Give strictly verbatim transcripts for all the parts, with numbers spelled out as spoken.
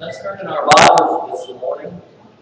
Let's turn in our Bibles this morning.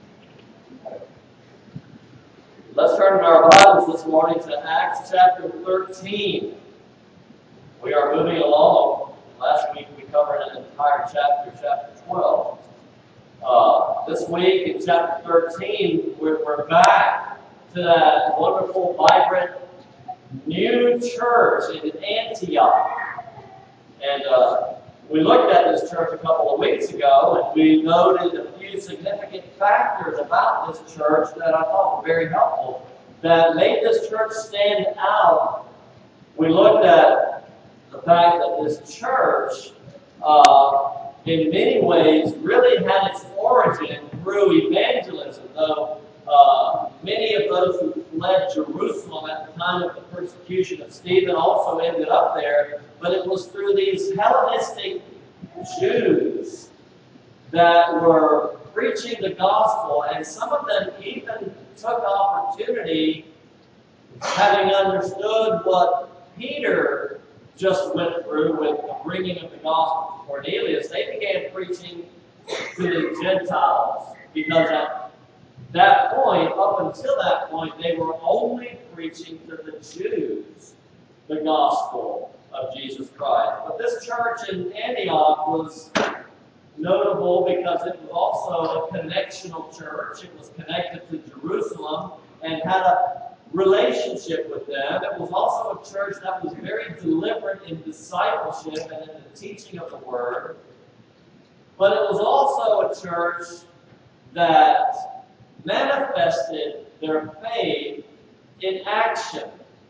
Let's turn in our Bibles this morning to Acts chapter thirteen. We are moving along. Last week we covered an entire chapter, chapter twelve. Uh, this week in chapter thirteen, we're, we're back to that wonderful, vibrant, new church in Antioch. And uh, we looked at this church a couple of weeks ago, and we noted a few significant factors about this church that I thought were very helpful, that made this church stand out. We looked at the fact that this church, uh, in many ways, really had its origin through evangelism, though uh, many of those who fled Jerusalem at the time of the persecution of Stephen also ended up there, but it was through these Hellenistic Jews that were preaching the gospel, and some of them even took opportunity, having understood what Peter just went through with the bringing of the gospel to Cornelius. They began preaching to the Gentiles, because at that point, up until that point, they were only preaching to the Jews the gospel of Jesus Christ. But this church in Antioch was notable because it was also a connectional church. It was connected to Jerusalem and had a relationship with them. It was also a church that was very deliberate in discipleship and in the teaching of the Word. But it was also a church that manifested their faith in action.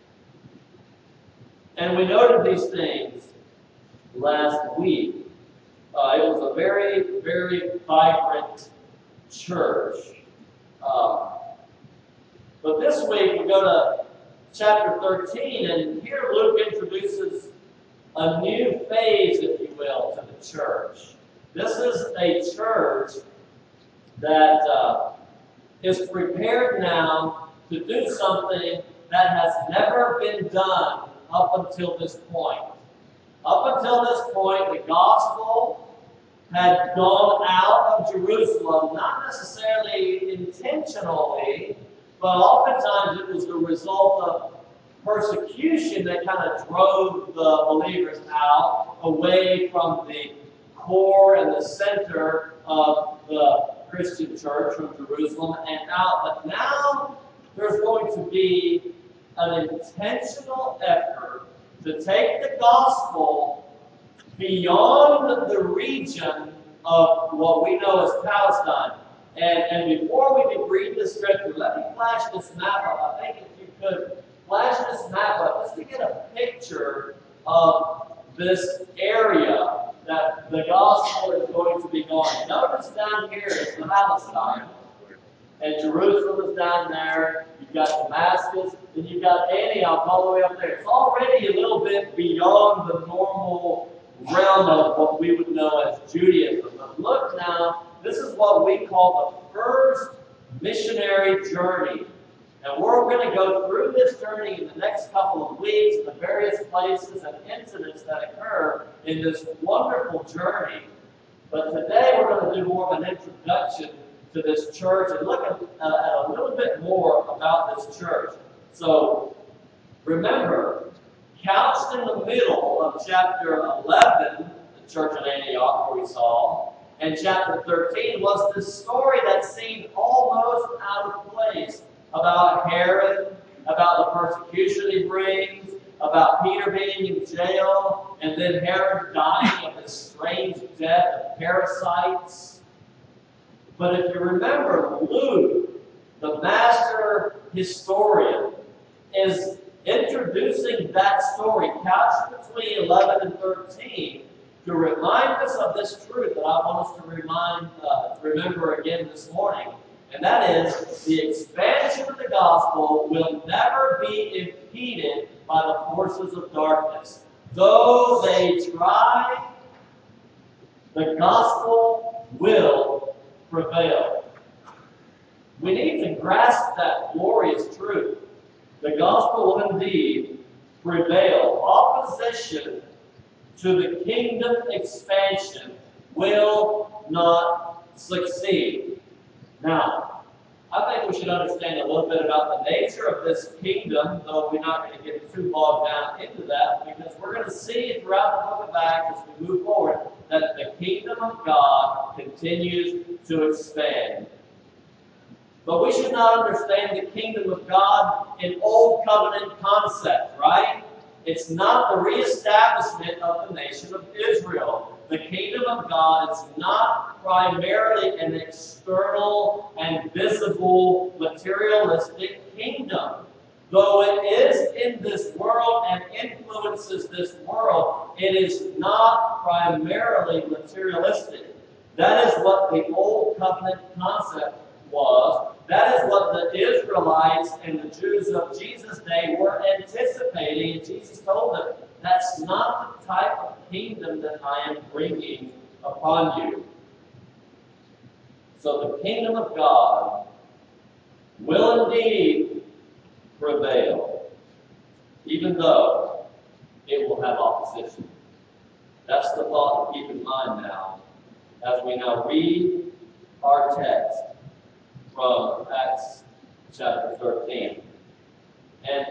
And we noted these things last week. Uh, it was a very, very vibrant church. Uh, but this week we go to chapter thirteen, and here Luke introduces a new phase, if you will, to the church. This is a church that uh, is prepared now to do something that has never been done up until this point. Up until this point, the gospel had gone out of Jerusalem, not necessarily intentionally, but oftentimes it was the result of persecution that kind of drove the believers out, away from the core and the center of the Christian church from Jerusalem and out. But now there's going to be an intentional effort to take the gospel beyond the region of what we know as Palestine. And, and before we read the scripture, let me flash this map up. I think if you could flash this map up just to get a picture of this area that the gospel is going to be going. Notice down here is Palestine, and Jerusalem is down there. You've got Damascus, and you've got Antioch all the way up there. It's already a little bit beyond the normal realm of what we would know as Judaism. But look now, this is what we call the first missionary journey. And we're going to go through this journey in the next couple of weeks, the various places and incidents that occur in this wonderful journey. But today we're going to do more of an introduction to this church and look at, uh, at a little bit more about this church. So remember, couched in the middle of chapter eleven, the church of Antioch, where we saw, and chapter thirteen was this story that seemed almost out of place about Herod, about the persecution he brings, about Peter being in jail, and then Herod dying of this strange death of parasites. But if you remember, Luke, the master historian, is introducing that story, couched between eleven and thirteen, to remind us of this truth that I want us to remind, uh, to remember again this morning. And that is, the expansion of the gospel will never be impeded by the forces of darkness. Though they try, the gospel will prevail. We need to grasp that glorious truth. The gospel will indeed prevail. Opposition to the kingdom expansion will not succeed. Now, I think we should understand a little bit about the nature of this kingdom, though we're not going to get too bogged down into that, because we're going to see throughout the book of Acts as we move forward that the kingdom of God continues to expand. But we should not understand the kingdom of God in old covenant concept, right? It's not the reestablishment of the nation of Israel. The kingdom of God is not primarily an external and visible materialistic kingdom. Though it is in this world and influences this world, it is not primarily materialistic. That is what the old covenant concept was. That is what the Israelites and the Jews of Jesus' day were anticipating. And Jesus told them, that's not the type of kingdom that I am bringing upon you. So the kingdom of God will indeed prevail, even though it will have opposition. That's the thought to keep in mind now, as we now read our text from Acts chapter thirteen. And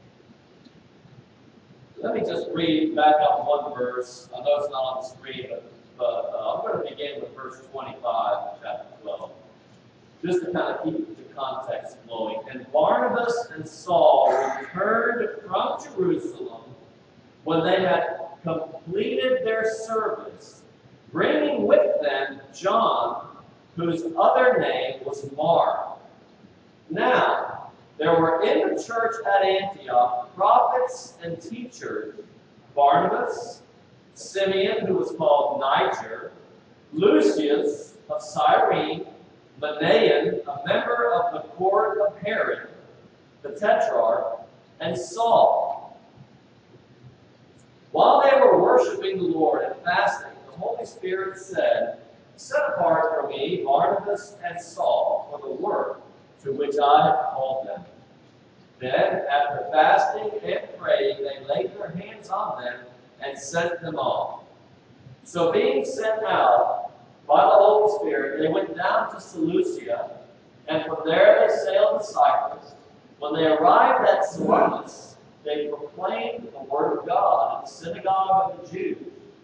let me just read back up one verse. I know it's not on the screen, but, but uh, I'm going to begin with verse twenty-five of chapter twelve, just to kind of keep the context flowing. And Barnabas and Saul returned from Jerusalem when they had completed their service, bringing with them John, whose other name was Mark. Now, there were in the church at Antioch prophets and teachers, Barnabas, Simeon, who was called Niger, Lucius of Cyrene, Manaen, a member of the court of Herod, the Tetrarch, and Saul. While they were worshiping the Lord and fasting, the Holy Spirit said, set apart for me Barnabas and Saul for the work to which I have called them. Then, after fasting and praying, they laid their hands on them and sent them off. So being sent out by the Holy Spirit, they went down to Seleucia, and from there they sailed to Cyprus. When they arrived at Salamis, they proclaimed the word of God in the synagogue of the Jews.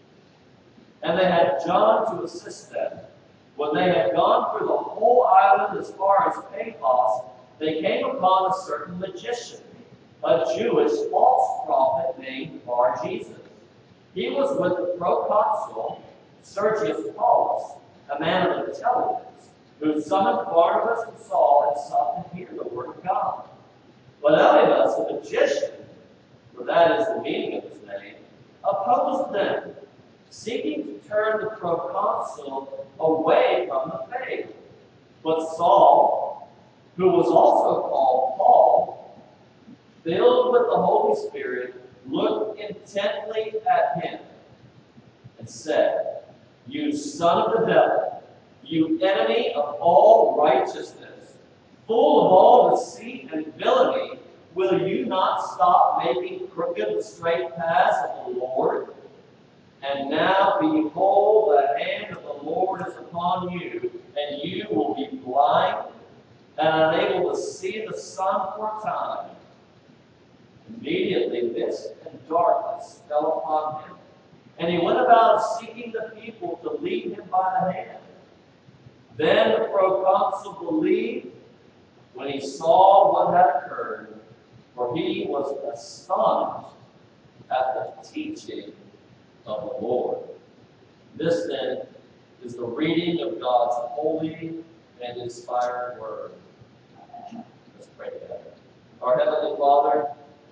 And they had John to assist them. When they had gone through the whole island as far as Paphos, they came upon a certain magician, a Jewish false prophet named Bar-Jesus. He was with the proconsul Sergius Paulus, a man of intelligence, who summoned Barnabas and Saul and sought to hear the word of God. But Elymas, the magician, for that is the meaning of his name, opposed them, seeking to turn the proconsul away from the faith. But Saul, who was also called Paul, filled with the Holy Spirit, looked intently at him and said, you son of the devil, you enemy of all righteousness, full of all deceit and villainy, will you not stop making crooked the straight paths of the Lord? And now, behold, the hand of the Lord is upon you, and you will be blind and unable to see the sun for a time. Immediately, mist and darkness fell upon him, and he went about seeking the people to lead him by the hand. Then the proconsul believed when he saw what had occurred, for he was astonished at the teaching of the Lord. This, then, is the reading of God's holy and inspired word. Let's pray together. Our Heavenly Father,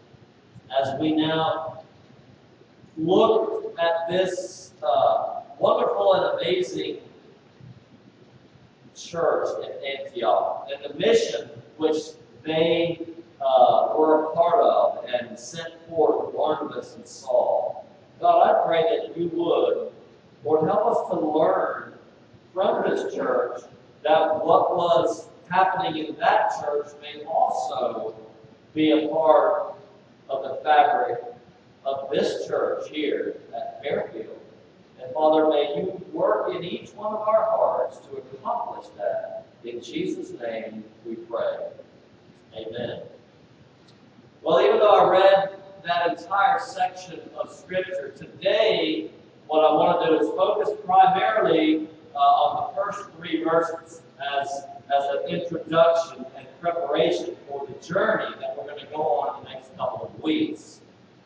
as we now look at this uh, wonderful and amazing church in Antioch and the mission which they uh, were a part of and sent forth Barnabas and Saul, God, I pray that you would, Lord, help us to learn from this church that what was happening in that church may also be a part of the fabric of this church here at Fairfield. And Father, may you work in each one of our hearts to accomplish that. In Jesus' name we pray. Amen. Well, even though I read that entire section of Scripture, today what I want to do is focus primarily uh, on the first three verses as, as an introduction and preparation for the journey that we're going to go on in the next couple of weeks.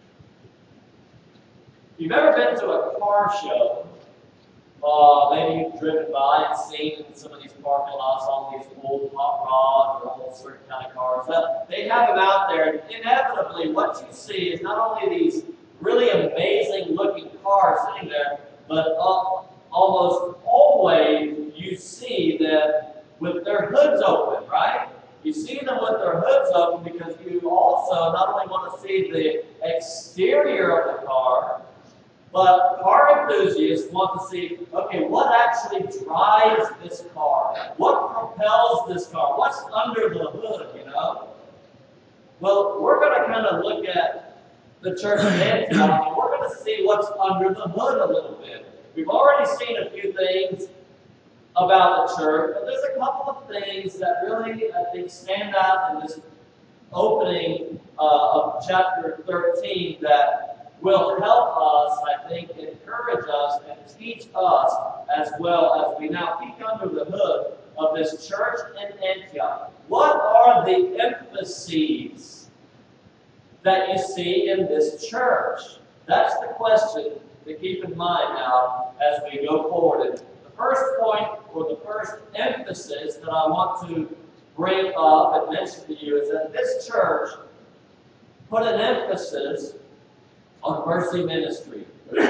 If you've ever been to a car show, uh, maybe you've driven by and seen in some of these parking lots all these old hot rod or old certain kind of cars. Uh, they have them out there, and inevitably what you see is not only these really amazing looking cars sitting there, but uh, almost always you see them with their hoods open, right? You see them with their hoods open because you also not only want to see the exterior of the car, but car enthusiasts want to see, okay, what actually drives this car? What propels this car? What's under the hood, you know? Well, we're going to kind of look at the church of Antioch, and we're going to see what's under the hood a little bit. We've already seen a few things about the church, but there's a couple of things that really, I think, stand out in this opening uh, of chapter thirteen that will help us, I think, encourage us and teach us as well as we now peek under the hood of this church in Antioch. What are the emphases that you see in this church? That's the question to keep in mind now as we go forward. And the first point, or the first emphasis that I want to bring up and mention to you is that this church put an emphasis on mercy ministry,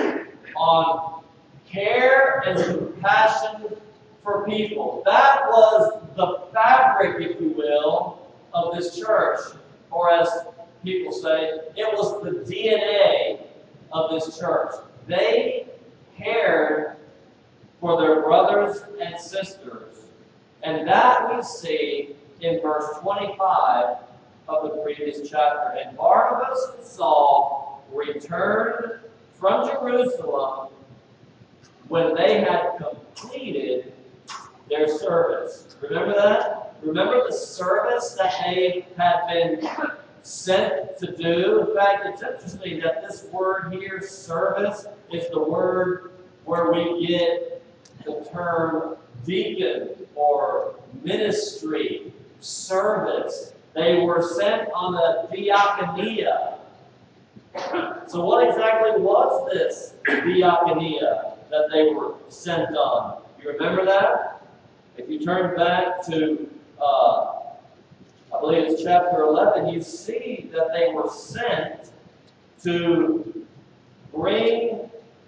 on care and compassion for people. That was the fabric, if you will, of this church. Or as people say, it was the D N A of this church. They cared for their brothers and sisters. And that we see in verse twenty-five of the previous chapter. And Barnabas and Saul returned from Jerusalem when they had completed their service. Remember that? Remember the service that they had been sent to do? In fact, it's interesting that this word here, service, is the word where we get the term deacon or ministry, service. They were sent on a diaconia. So what exactly was this diaconia that they were sent on? You remember that? If you turn back to, uh, I believe it's chapter eleven, you see that they were sent to bring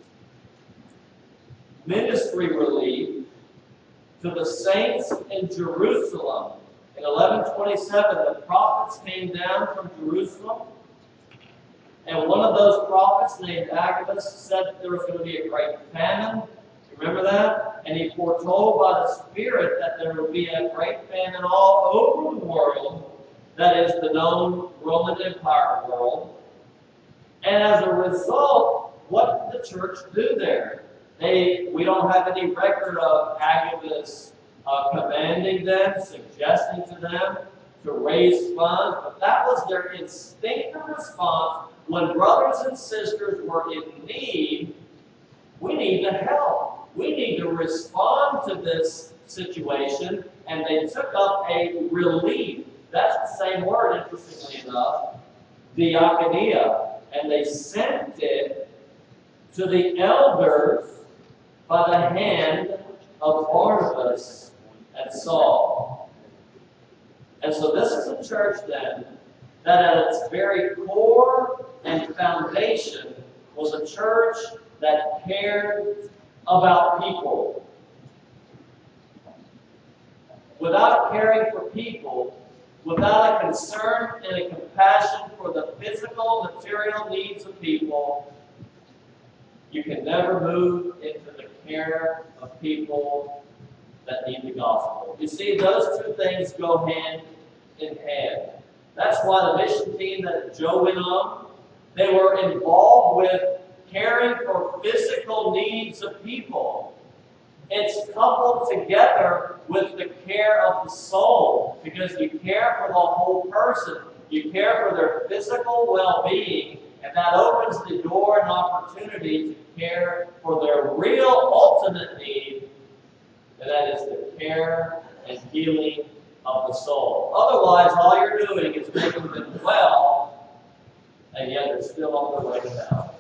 ministry relief to the saints in Jerusalem. In eleven twenty-seven, the prophets came down from Jerusalem. And one of those prophets named Agabus said that there was going to be a great famine. You remember that? And he foretold by the Spirit that there would be a great famine all over the world. That is the known Roman Empire world. And as a result, what did the church do there? They, we don't have any record of Agabus uh, commanding them, suggesting to them to raise funds, but that was their instinctive response when brothers and sisters were in need. We need to help. We need to respond to this situation, and they took up a relief. That's the same word, interestingly enough, diaconia, and they sent it to the elders by the hand of Barnabas and Saul. And so this is a church then that at its very core and foundation was a church that cared about people. Without caring for people, without a concern and a compassion for the physical, material needs of people, you can never move into the care of people that need the gospel. You see, those two things go hand in hand. That's why the mission team that Joe went on, they were involved with caring for physical needs of people. It's coupled together with the care of the soul, because you care for the whole person. You care for their physical well-being, and that opens the door and opportunity to care for their real ultimate need, and that is the care and healing of the soul. Otherwise, all you're doing is making them well, and yet they're still on their way to hell.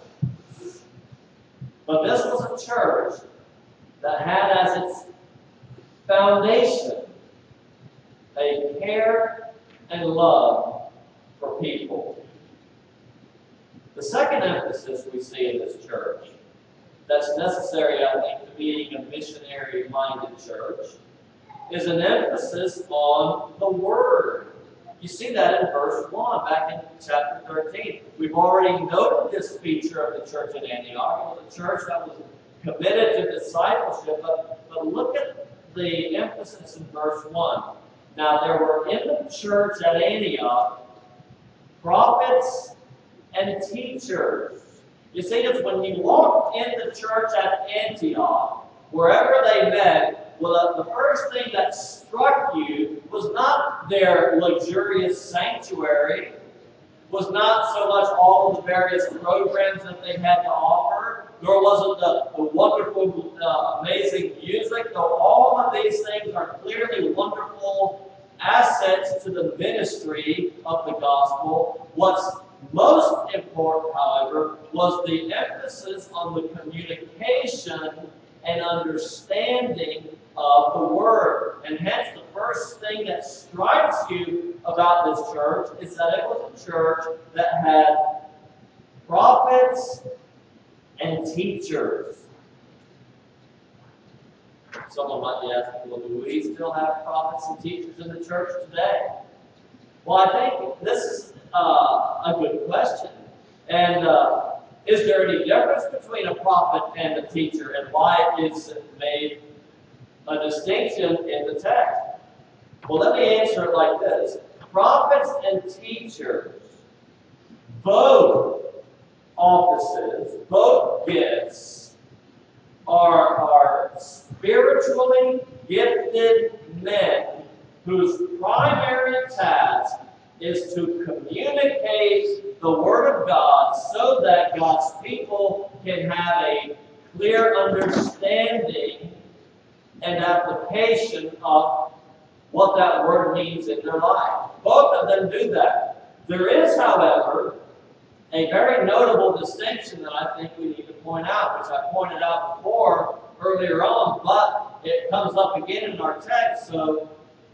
But this was a church that had as its foundation a care and love for people. The second emphasis we see in this church that's necessary, I think, to being a missionary-minded church is an emphasis on the Word. You see that in verse one, back in chapter thirteen. We've already noted this feature of the church in Antioch. It was a church that was committed to discipleship, but, but look at the emphasis in verse one. Now, there were in the church at Antioch prophets and teachers. You see, it's when you walked in the church at Antioch, wherever they met, well, the first thing that struck you was not their luxurious sanctuary, was not so much all of the various programs that they had to offer, nor was it the, the wonderful, uh, amazing music, though all of these things are clearly wonderful assets to the ministry of the gospel. What's most important, however, was the emphasis on the communication and understanding of the Word. And hence, the first thing that strikes you about this church is that it was a church that had prophets and teachers. Someone might be asking, well, do we still have prophets and teachers in the church today? Well, I think this is uh, a good question. And uh, is there any difference between a prophet and a teacher, and why is made a distinction in the text? Well, let me answer it like this. Prophets and teachers, both offices, both gifts, are, are spiritually gifted men whose primary task is to communicate the Word of God so that God's people can have a clear understanding and application of what that Word means in their life. Both of them do that. There is, however, a very notable distinction that I think we need to point out, which I pointed out before earlier on, but it comes up again in our text, so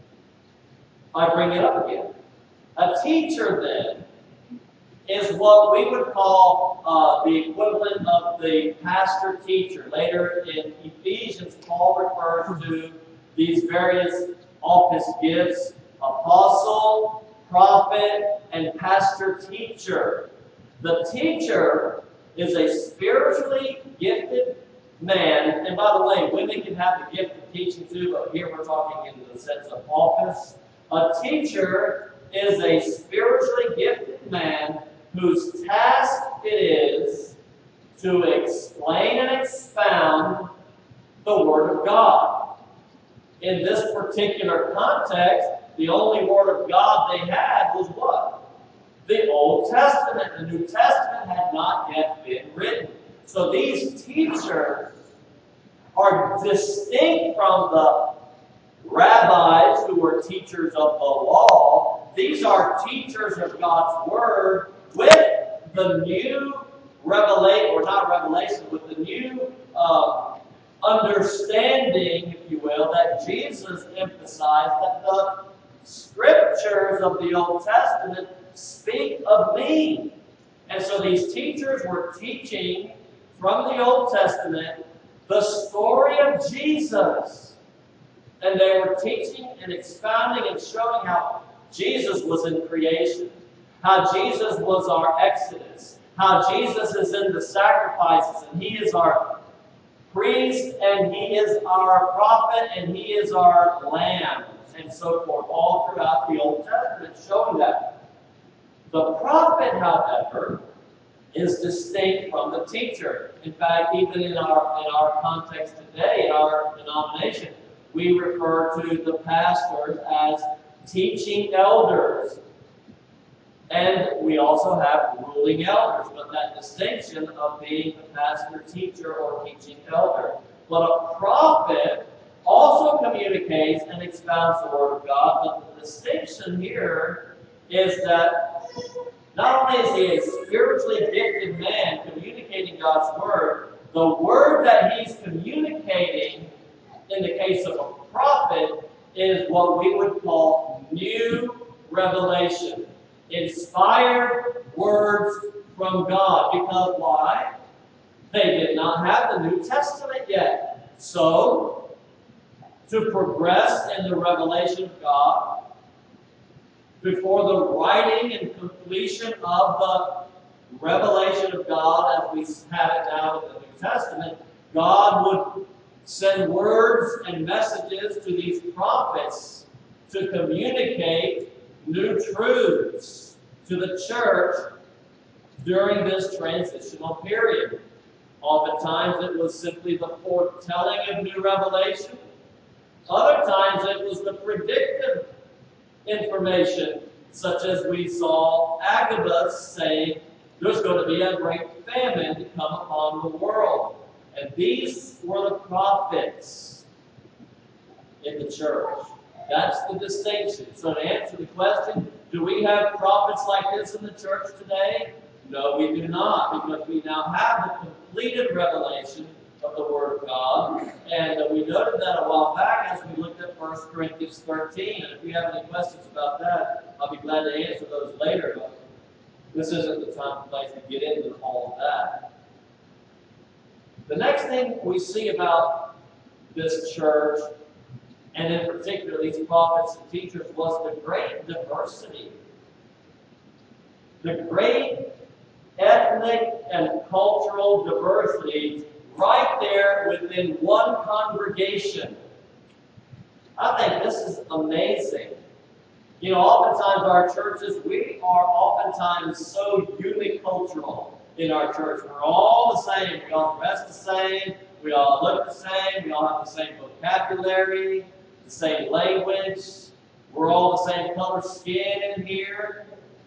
I bring it up again. A teacher, then, is what we would call uh, the equivalent of the pastor-teacher. Later in Ephesians, Paul refers to these various office gifts: apostle, prophet, and pastor-teacher. The teacher is a spiritually gifted man, and by the way, women can have the gift of teaching too, but here we're talking in the sense of office. A teacher is a spiritually gifted man whose task it is to explain and expound the Word of God. In this particular context, the only Word of God they had was what? The Old Testament. The New Testament had not yet been written. So these teachers are distinct from the rabbis who were teachers of the law. These are teachers of God's Word with the new revelation, or not revelation, with the new uh, understanding, if you will, that Jesus emphasized, that the Scriptures of the Old Testament speak of me. And so these teachers were teaching from the Old Testament the story of Jesus. And they were teaching and expounding and showing how Jesus was in creation, how Jesus was our exodus, how Jesus is in the sacrifices, and He is our priest, and He is our prophet, and He is our lamb, and so forth, all throughout the Old Testament, showing that. The prophet, however, is distinct from the teacher. In fact, even in our in our context today, in our denomination, we refer to the pastors as teaching elders. And we also have ruling elders, but that distinction of being the pastor, teacher, or teaching elder. But a prophet also communicates and expounds the Word of God, but the distinction here is that not only is he a spiritually gifted man communicating God's Word, the Word that he's communicating, in the case of a prophet, is what we would call new revelation. Inspired words from God. Because why? They did not have the New Testament yet. So, to progress in the revelation of God, before the writing and completion of the revelation of God as we have it now in the New Testament, God would send words and messages to these prophets to communicate new truths to the church during this transitional period. Oftentimes it was simply the foretelling of new revelation. Other times it was the predictive information, such as we saw Agabus saying, there's going to be a great famine to come upon the world. And these were the prophets in the church. That's the distinction. So to answer the question, do we have prophets like this in the church today? No, we do not, because we now have the completed revelation of the Word of God. And uh, we noted that a while back as we looked at First Corinthians thirteen. And if you have any questions about that, I'll be glad to answer those later. But this isn't the time and place to get into all of that. The next thing we see about this church, and in particular these prophets and teachers, was the great diversity. The great ethnic and cultural diversity right there within one congregation. I think this is amazing. You know, oftentimes our churches, we are oftentimes so unicultural in our church. We're all the same. We all dress the same. We all look the same. We all have the same vocabulary, the same language. We're all the same color skin in here.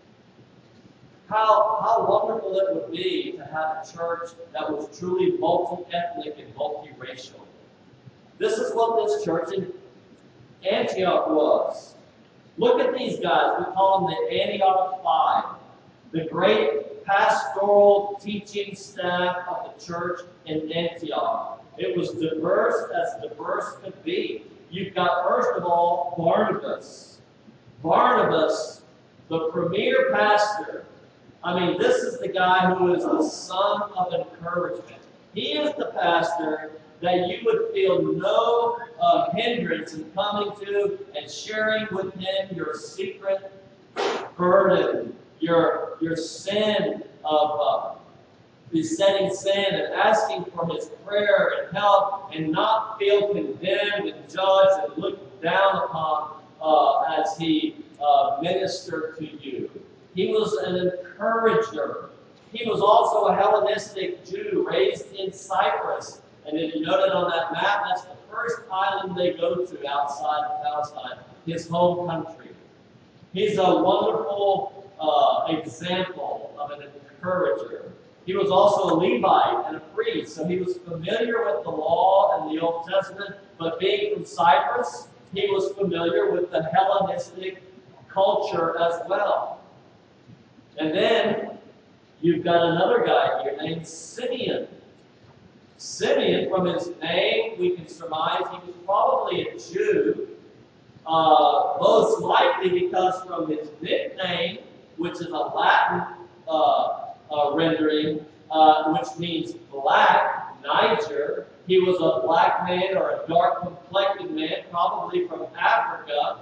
How, how wonderful it would be to have a church that was truly multi-ethnic and multiracial. This is what this church in Antioch was. Look at these guys. We call them the Antioch Five. The great pastoral teaching staff of the church in Antioch. It was diverse as diverse could be. You've got, first of all, Barnabas. Barnabas, the premier pastor. I mean, this is the guy who is the son of encouragement. He is the pastor that you would feel no uh, hindrance in coming to and sharing with him your secret burden, your, your sin of uh, besetting sin, and asking for his prayer and help, and not feel condemned and judged and looked down upon uh, as he uh, ministered to you. He was an encourager. He was also a Hellenistic Jew raised in Cyprus. And if you noted on that map, that's the first island they go to outside of Palestine, his home country. He's a wonderful uh, example of an encourager. He was also a Levite and a priest, so he was familiar with the law and the Old Testament, but being from Cyprus, he was familiar with the Hellenistic culture as well. And then you've got another guy here named Simeon. Simeon, from his name, we can surmise he was probably a Jew, uh, most likely because from his nickname, which is a Latin uh, uh, rendering, uh, which means black, Niger, he was a black man or a dark-complected man, probably from Africa.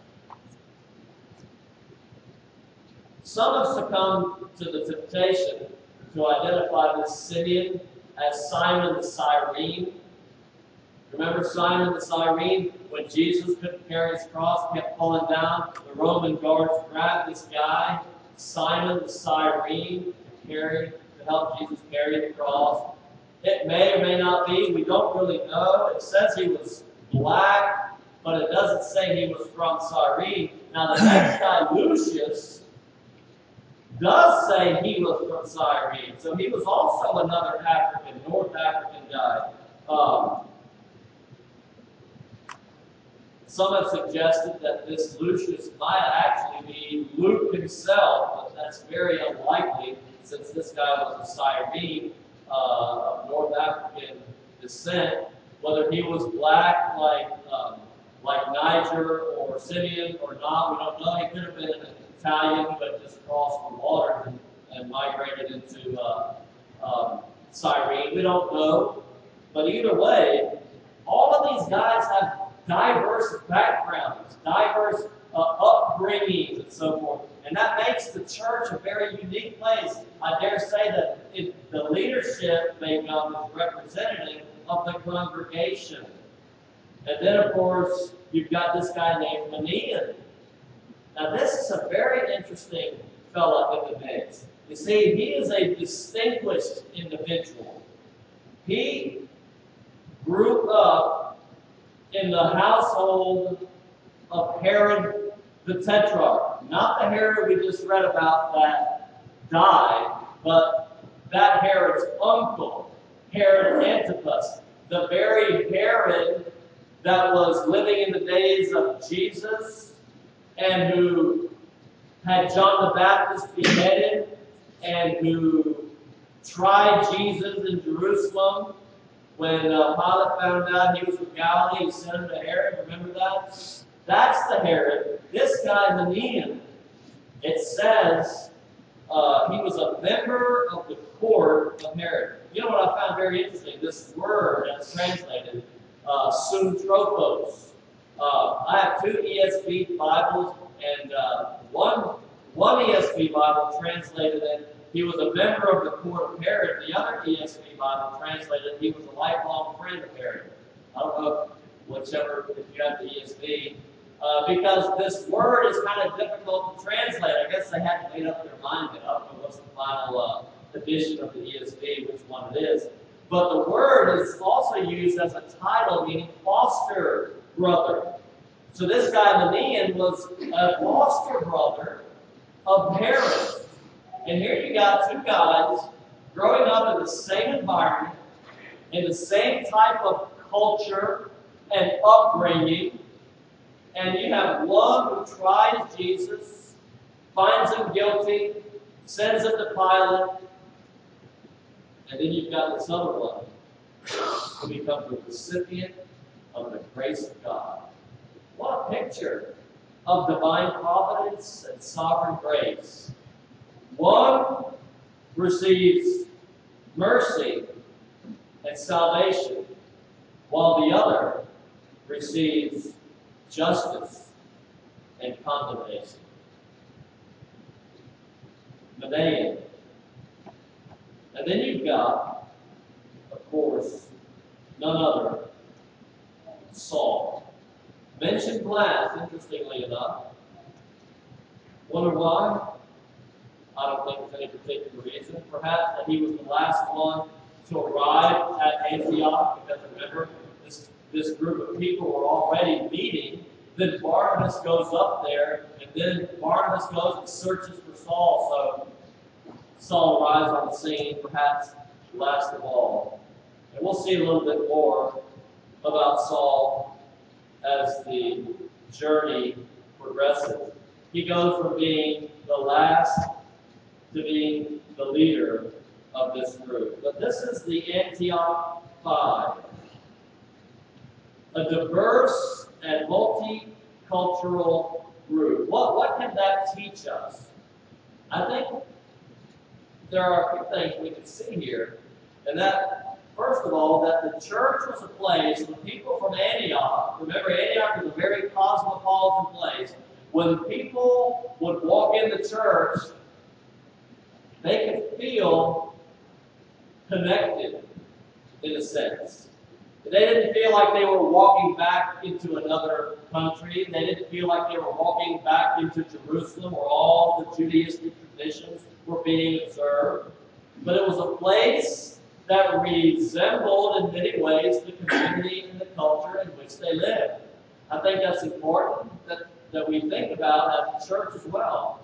Some have succumbed to the temptation to identify this Simeon as Simon the Cyrene. Remember Simon the Cyrene? When Jesus couldn't carry his cross, kept falling down, the Roman guards grabbed this guy, Simon the Cyrene, to carry to help Jesus carry the cross. It may or may not be. We don't really know. It says he was black, but it doesn't say he was from Cyrene. Now, the next guy, Lucius, does say he was from Cyrene. So he was also another African, North African guy. Um, some have suggested that this Lucius might actually be Luke himself, but that's very unlikely since this guy was a Cyrene uh, of North African descent. Whether he was black like um, like Niger or Simeon or not, we don't know. He could have been an Italian who had just crossed the water and, and migrated into uh, um, Cyrene. We don't know. But either way, all of these guys have diverse backgrounds, diverse uh, upbringings, and so forth. And that makes the church a very unique place. I dare say that it, the leadership makeup is representative of the congregation. And then, of course, you've got this guy named Manaen. Now, this is a very interesting fella in the mix. You see, he is a distinguished individual. He grew up in the household of Herod the Tetrarch. Not the Herod we just read about that died, but that Herod's uncle, Herod Antipas, the very Herod that was living in the days of Jesus and who had John the Baptist beheaded and who tried Jesus in Jerusalem. When uh, Pilate found out he was from Galilee, he sent him to Herod. Remember that? That's the Herod. This guy, Manaen, it says uh, he was a member of the court of Herod. You know what I found very interesting? This word that's translated, uh, suntropos. Uh, I have two E S V Bibles, and uh, one, one E S V Bible translated it, he was a member of the court of Herod. The other E S V Bible translated he was a lifelong friend of Herod. I don't know whichever, if you have the E S V. Uh, because this word is kind of difficult to translate. I guess they hadn't made up their mind yet. I don't know what's the final uh, edition of the E S V, which one it is. But the word is also used as a title, meaning foster brother. So this guy, Manaen, was a foster brother of Herod. And here you got two guys growing up in the same environment, in the same type of culture and upbringing. And you have one who tries Jesus, finds him guilty, sends him to Pilate. And then you've got this other one who becomes the recipient of the grace of God. What a picture of divine providence and sovereign grace. One receives mercy and salvation, while the other receives justice and condemnation. Manaen. And then you've got, of course, none other, Saul. Mentioned last, interestingly enough. Wonder why? I don't think there's any particular reason. Perhaps that he was the last one to arrive at Antioch, because remember, this, this group of people were already meeting. Then Barnabas goes up there, and then Barnabas goes and searches for Saul. So Saul arrives on the scene, perhaps last of all. And we'll see a little bit more about Saul as the journey progresses. He goes from being the last to being the leader of this group. But this is the Antioch Five, a diverse and multicultural group. What, what can that teach us? I think there are a few things we can see here. And that, first of all, that the church was a place when people from Antioch, remember Antioch was a very cosmopolitan place, when people would walk in the church, they could feel connected, in a sense. They didn't feel like they were walking back into another country. They didn't feel like they were walking back into Jerusalem where all the Judaistic traditions were being observed. but it was a place that resembled in many ways the community and the culture in which they lived. I think that's important that, that we think about at the church as well.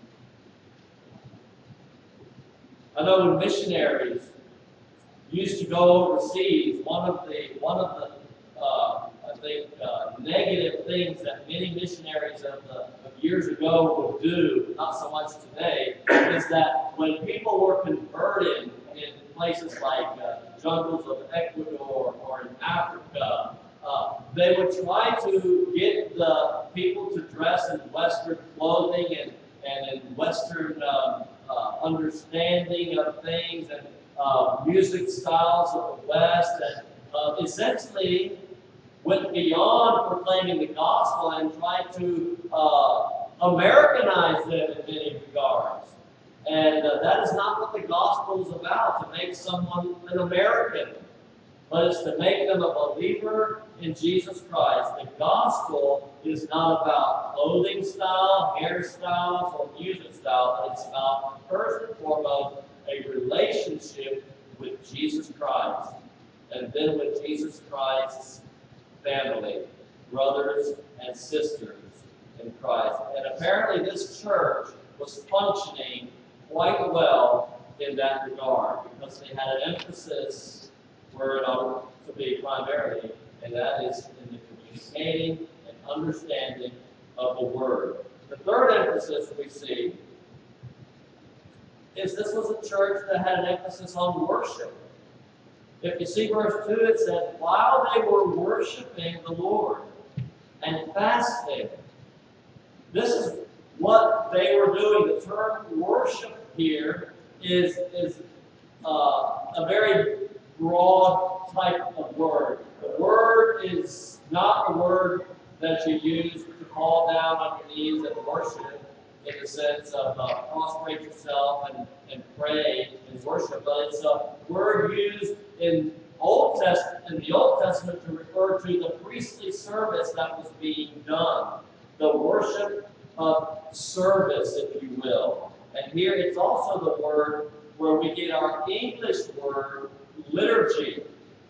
I know when missionaries used to go overseas, one of the one of the uh, I think uh, negative things that many missionaries of, the, of years ago would do, not so much today, is that when people were converted in places like uh, jungles of Ecuador or in Africa, uh, they would try to get the people to dress in Western clothing and, and in Western um, uh, understanding of things and uh, music styles of the West, and uh, essentially went beyond proclaiming the gospel and tried to uh, Americanize them in many regards. And uh, that is not what the gospel is about, to make someone an American, but it's to make them a believer in Jesus Christ. The gospel is not about clothing style, hairstyles, or music style, but it's about, first and foremost, a relationship with Jesus Christ. And then with Jesus Christ's family, brothers and sisters in Christ. And apparently this church was functioning quite well in that regard, because they had an emphasis where it ought to be primarily, and that is in the communicating and understanding of the Word. The third emphasis we see is this was a church that had an emphasis on worship. If you see verse two, it says, while they were worshiping the Lord and fasting. This is what they were doing. The term worship here is, is uh, a very broad type of word. The word is not a word that you use to fall down on your knees and worship in the sense of uh, prostrate yourself and, and pray and worship, but it's a word used in Old Testament, in the Old Testament, to refer to the priestly service that was being done, the worship of service, if you will. And here it's also the word where we get our English word liturgy.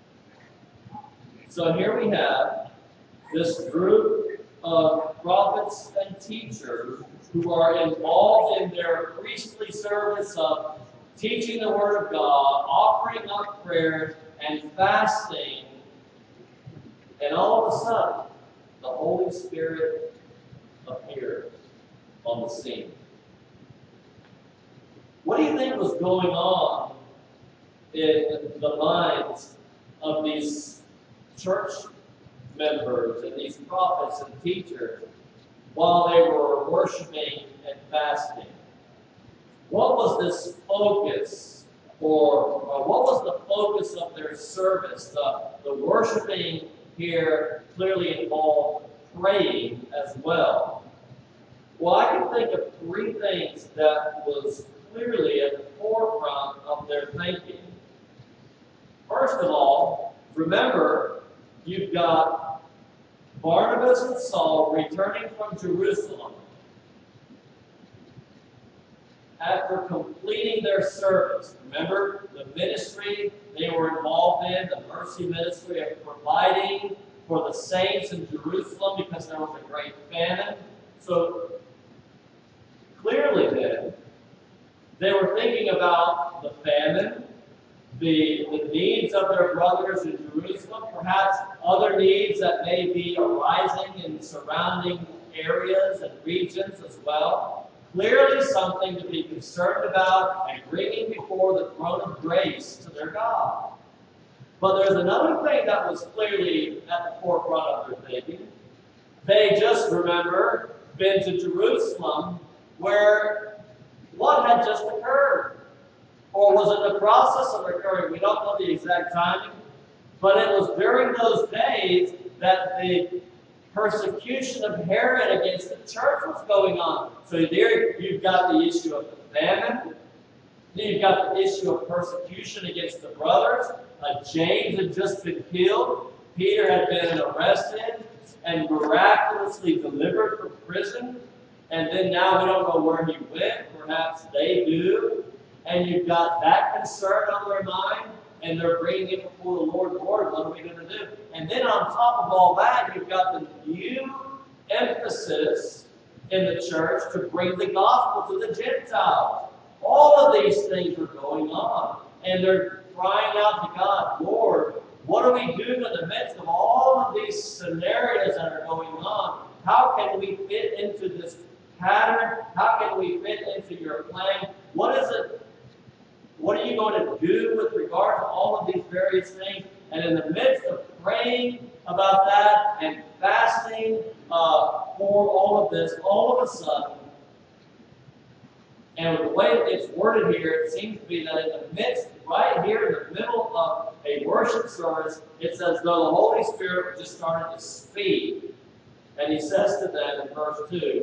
So here we have this group of prophets and teachers who are involved in their priestly service of teaching the Word of God, offering up prayers, and fasting. And all of a sudden, the Holy Spirit appeared on the scene. What do you think was going on in the minds of these church members and these prophets and teachers while they were worshiping and fasting? What was this focus, or, or what was the focus of their service? The, the worshiping here clearly involved praying as well. Well, I can think of three things that was clearly at the forefront of their thinking. First of all, remember, you've got Barnabas and Saul returning from Jerusalem after completing their service. Remember the ministry they were involved in, the mercy ministry of providing for the saints in Jerusalem because there was a great famine. So clearly then, they were thinking about the famine, the, the needs of their brothers in Jerusalem, perhaps other needs that may be arising in surrounding areas and regions as well. Clearly something to be concerned about and bringing before the throne of grace to their God. But there's another thing that was clearly at the forefront of their thinking. They just, remember, been to Jerusalem where what had just occurred? Or was it the process of occurring? We don't know the exact timing, but it was during those days that the persecution of Herod against the church was going on. So there you've got the issue of the famine. Then you've got the issue of persecution against the brothers. Uh, James had just been killed. Peter had been arrested and miraculously delivered from prison. And then now we don't know where he went. Perhaps they do. and you've got that concern on their mind, and they're bringing it before the Lord. Lord, what are we going to do? And then on top of all that, you've got the new emphasis in the church to bring the gospel to the Gentiles. All of these things are going on, and they're crying out to God, Lord, what do we do in the midst of all of these scenarios that are going on? How can we fit into this pattern? How can we fit into your plan? What is it? What are you going to do with regard to all of these various things? And in the midst of praying about that and fasting uh, for all of this, all of a sudden, and the way it's worded here, it seems to be that in the midst, right here in the middle of a worship service, it's as though the Holy Spirit just started to speak. And he says to them in verse two,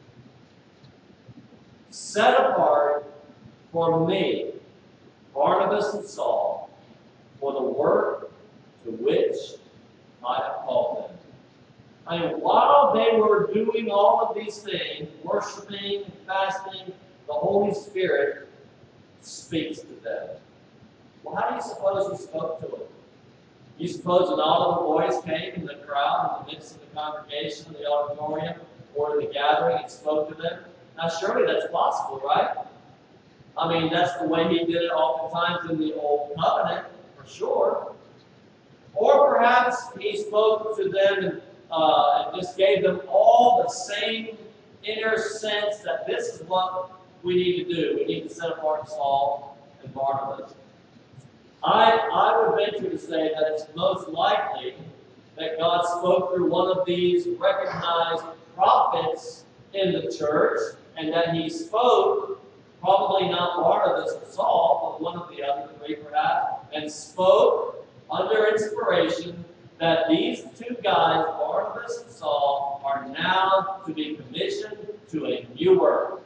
set apart for me Barnabas and Saul for the work to which I have called them. I mean, while they were doing all of these things, worshiping and fasting, the Holy Spirit speaks to them. Well, how do you suppose he spoke to them? You suppose an audible voice came in the crowd, in the midst of the congregation, in the auditorium, or in the gathering and spoke to them? Now, surely that's possible, right? I mean, that's the way he did it oftentimes in the Old Covenant, for sure. Or perhaps he spoke to them and, uh, and just gave them all the same inner sense that this is what we need to do. We need to set apart Saul and Barnabas. I, I would venture to say that it's most likely that God spoke through one of these recognized prophets in the church, and that he spoke, probably not Barnabas and Saul, but one of the other three perhaps, and spoke under inspiration that these two guys, Barnabas and Saul, are now to be commissioned to a new work.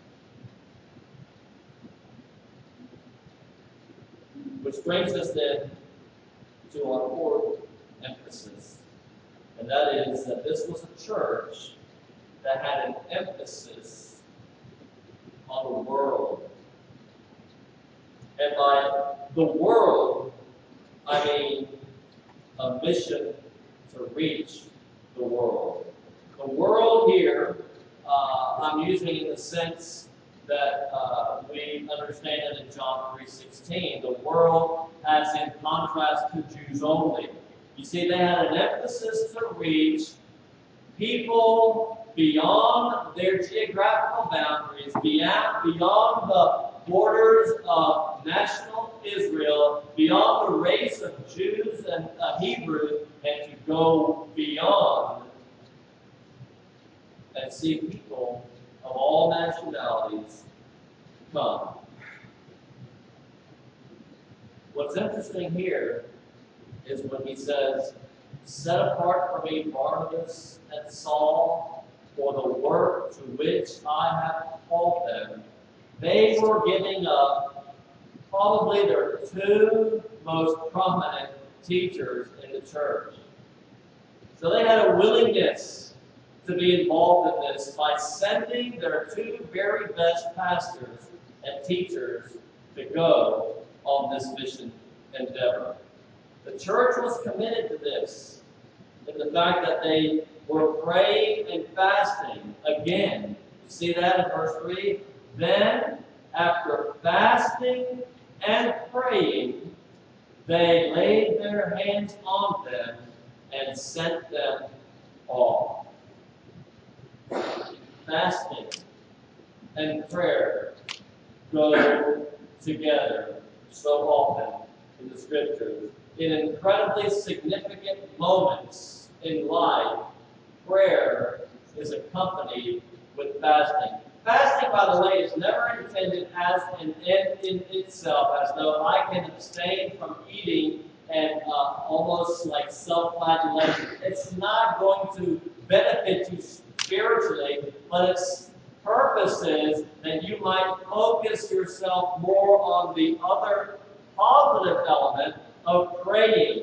Which brings us then to our fourth emphasis, and that is that this was a church that had an emphasis on the world. And by the world, I mean a mission to reach the world. The world here, uh, I'm using in the sense that uh, we understand it in John three sixteen. The world as in contrast to Jews only. You see, they had an emphasis to reach people beyond their geographical boundaries, beyond, beyond the borders of national Israel, beyond the race of Jews and uh, Hebrews, and to go beyond and see people of all nationalities come. What's interesting here is when he says, set apart for me Barnabas and Saul for the work to which I have called them. They were giving up probably their two most prominent teachers in the church. So they had a willingness to be involved in this by sending their two very best pastors and teachers to go on this mission endeavor. The church was committed to this in the fact that they were praying and fasting. Again, you see that in verse three? Then, after fasting and praying, they laid their hands on them and sent them off. Fasting and prayer go together so often in the Scriptures. In incredibly significant moments in life, prayer is accompanied with fasting. Fasting, by the way, is never intended as an end in itself, as though I can abstain from eating and uh, almost like self-flagellation. It's not going to benefit you spiritually, but its purpose is that you might focus yourself more on the other positive element of praying.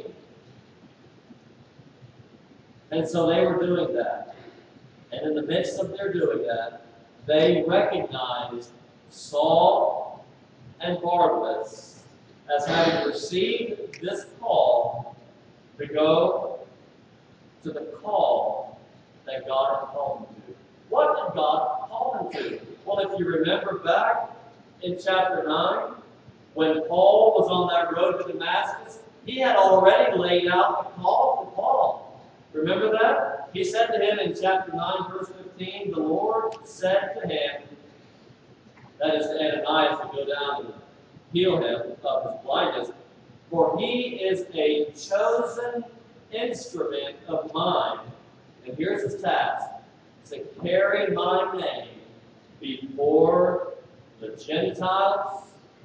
And so they were doing that. And in the midst of their doing that, they recognized Saul and Barnabas as having received this call to go to the call that God had called them to. What did God call them to? Well, if you remember back in chapter nine, when Paul was on that road to Damascus, he had already laid out the call for Paul. Remember that? He said to him in chapter nine, verse fifteen, the Lord said to him, that is to Ananias, to go down and heal him of his blindness, for he is a chosen instrument of mine. And here's his task, to carry my name before the Gentiles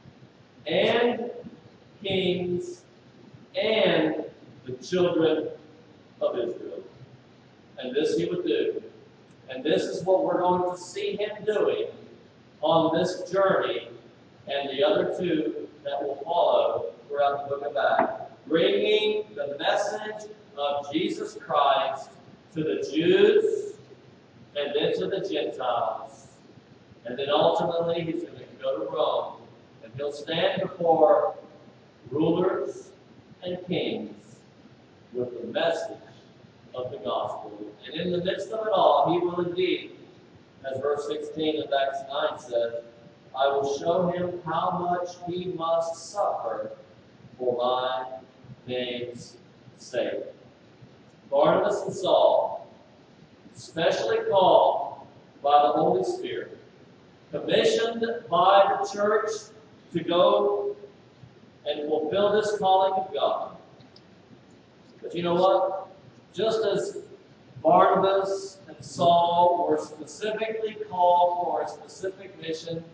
and kings and the children of Israel. And this he would do. And this is what we're going to see him doing on this journey and the other two that will follow throughout the book of Acts. Bringing the message of Jesus Christ to the Jews and then to the Gentiles. And then ultimately he's going to go to Rome and he'll stand before rulers and kings with the message of the gospel. And in the midst of it all, he will indeed, as verse sixteen of Acts nine says, I will show him how much he must suffer for my name's sake. Barnabas and Saul, specially called by the Holy Spirit, commissioned by the church to go and fulfill this calling of God. But you know what? Just as Barnabas and Saul were specifically called for a specific mission,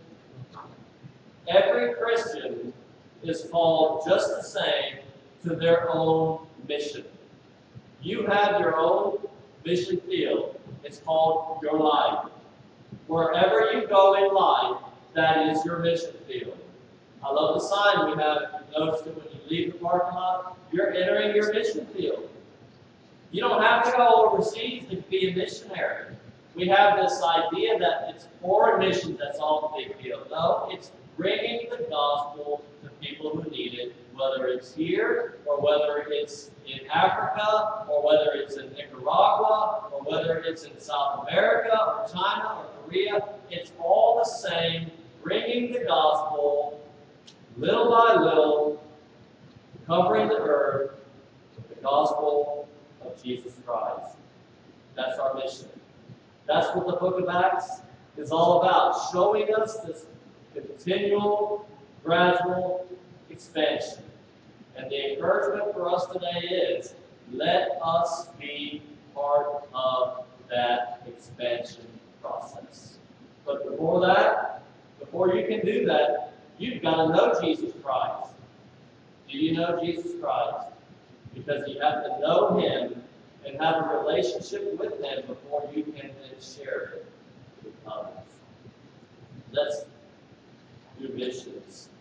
every Christian is called just the same to their own mission. You have your own mission field. It's called your life. Wherever you go in life, that is your mission field. I love the sign we have. You notice that when you leave the parking lot, you're entering your mission field. You don't have to go overseas to be a missionary. We have this idea that it's foreign missions that's all the big deal. No, it's bringing the gospel to people who need it, whether it's here, or whether it's in Africa, or whether it's in Nicaragua, or whether it's in South America, or China, or Korea. It's all the same, bringing the gospel little by little, covering the earth with the gospel of Jesus Christ. That's our mission. That's what the book of Acts is all about, showing us this continual, gradual expansion. And the encouragement for us today is, let us be part of that expansion process. But before that, before you can do that, you've got to know Jesus Christ. Do you know Jesus Christ? Because you have to know him and have a relationship with him before you can then share it with others. Let's do missions